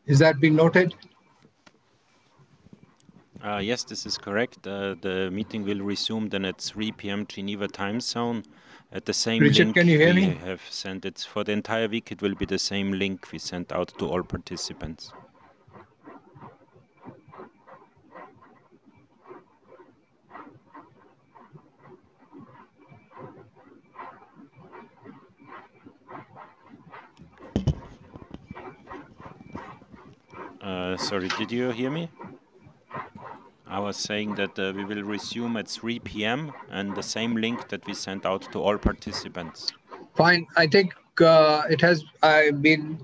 Is that being noted? Yes, this is correct. The meeting will resume then at 3 p.m. Geneva time zone. At the same Richard, can you link hear we me? have sent it for the entire week. It will be the same link we sent out to all participants. Sorry, did you hear me? I was saying that we will resume at 3 p.m. and the same link that we sent out to all participants. Fine. I think it has been